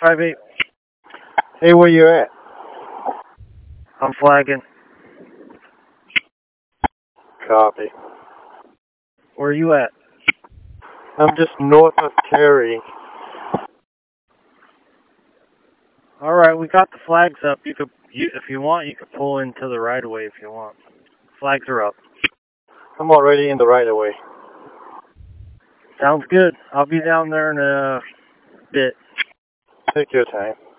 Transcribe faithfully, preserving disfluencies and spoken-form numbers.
five eight. Hey, where you at? I'm flagging. Copy. Where are you at? I'm just north of Terry. All right, we got the flags up. You could, you, if you want, you could pull into the right of way if you want. Flags are up. I'm already in the right of way. Sounds good. I'll be down there in a bit. Take your time.